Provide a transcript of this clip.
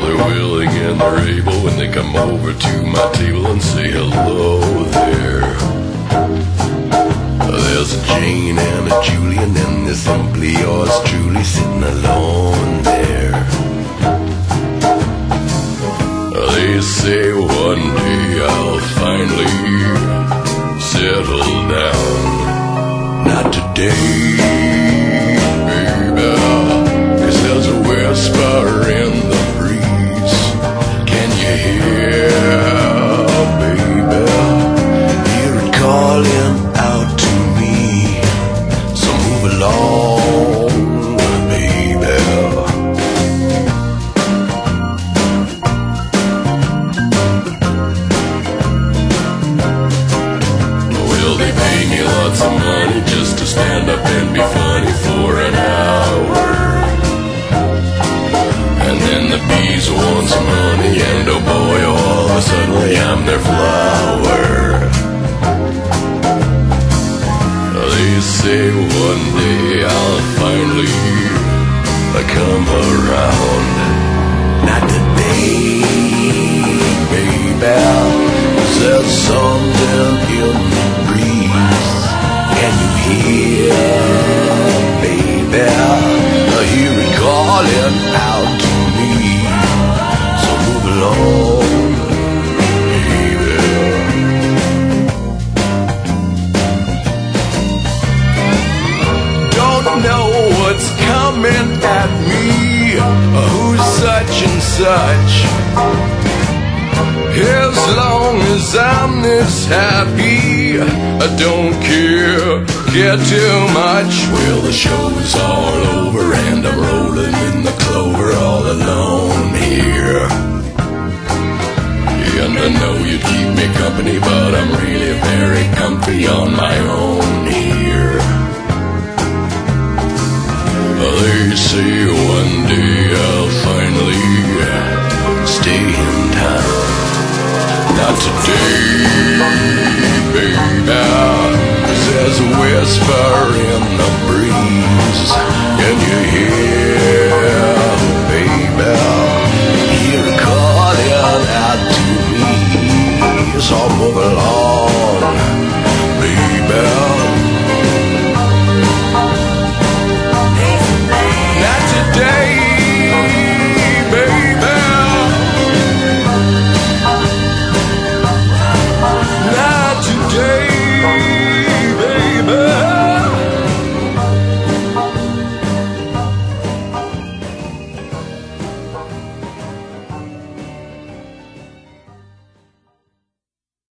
they're willing and they're able when they come over to my table and say hello there. There's a Jane and a Julie, and then there's simply yours truly sitting alone there. They say one day I'll finally settle down. Not today, baby, 'cause there's a whisper in the breeze. Can you hear, baby? Hear it calling out to me. So move along, baby. Will they pay me lots of money just to stand up and be funny for an hour? And then the bees want some honey, and oh boy, all of a sudden I'm their flower. They say one day I'll finally come around. Not today, baby, 'cause there's something in the breeze. Can you hear, baby? I hear it calling out to me. So move along, baby. Don't know what's coming at me, who's such and such. As long as I'm this happy, I don't care too much. Well, the show's all over and I'm rolling in the clover all alone here. And I know you keep me company, but I'm really very comfy on my own here. They say one day I'll finally stay in town. Not today, baby, 'cause there's a whisper in the